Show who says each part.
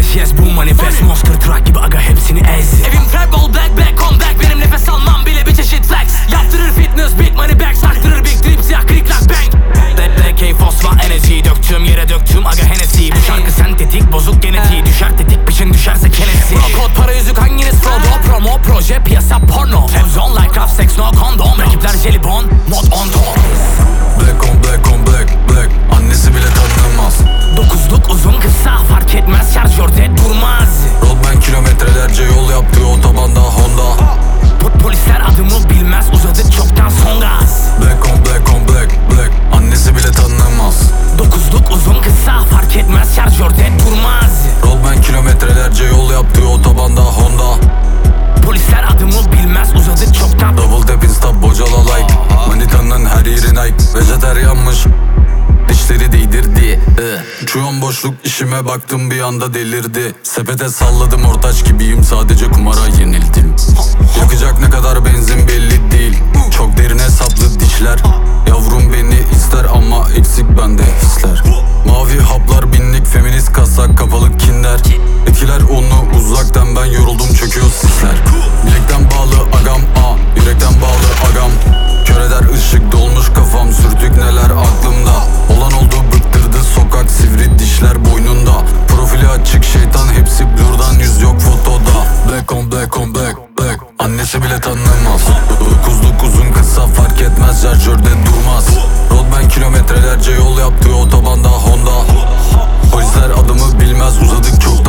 Speaker 1: yes bu manifest. Monster truck gibi aga hepsini ez. Evim trap all black back on back. Benim nefes almam bile bir çeşit flex. Yaptırır fitness big money back. Saktırır big drip siyah krik lak bang. Black fosfa enerji döktüm yere döktüm aga Hennessy. Bu şarkı sentetik bozuk genetiği. Düşer tetik biçin düşerse kenesi. Bro kod para yüzük hanginiz Frodo. Promo proje piyasa porno. Fab zone like craft sex no kondom. Rakipler jelibon mod on top.
Speaker 2: Black on black on black black. Annesi bile tanınmaz.
Speaker 1: Dokuzluk uzun kısa fark etmez. Şarjörde durmaz.
Speaker 2: Rodman kilometrelerce yol yaptığı otobanda Honda.
Speaker 1: Polisler adımı bilmez. Uzadı çoktan son gaz.
Speaker 2: Black on black on black black. Annesi bile tanınmaz.
Speaker 1: Dokuzluk uzun kısa fark etmez. Şarjörde durmaz.
Speaker 2: Rodman kilometrelerce yol yaptığı otobanda Honda.
Speaker 1: Polisler adımı bilmez. Uzadı çoktan.
Speaker 2: Double tap insta bocala like. Manitanın her yeri Nike. Vejeteryanmış, dişleri değdirdi. Uçuyorum boşluk işime baktım bir anda delirdi. Sepete salladım ortaç gibiyim sadece kumara yenildim. Yakacak ne kadar benzin belli değil. Çok derin hesaplı dişler. Yavrum beni ister ama eksik bende hisler. Mavi haplar binlik feminist kasa kapalı kinder. Etkiler onu uzaktan ben yoruldum çöküyor sisler. Bilekten bağlı agam yürekten bağlı agam. Kör eder ışık dolmuş kafam sürtük neler aklımda. Olan oldu bıktırdı sokak sivri dişler boynunda. Profili açık şeytan hepsi blurdan yüz yok fotoda. Black on black on black black. Annesi bile tanınmaz. Dokuzluk uzun kısa fark etmez şarjörde durmaz. Rodman kilometrelerce yol yaptığı otobanda Honda. Polisler adımı bilmez uzadık çok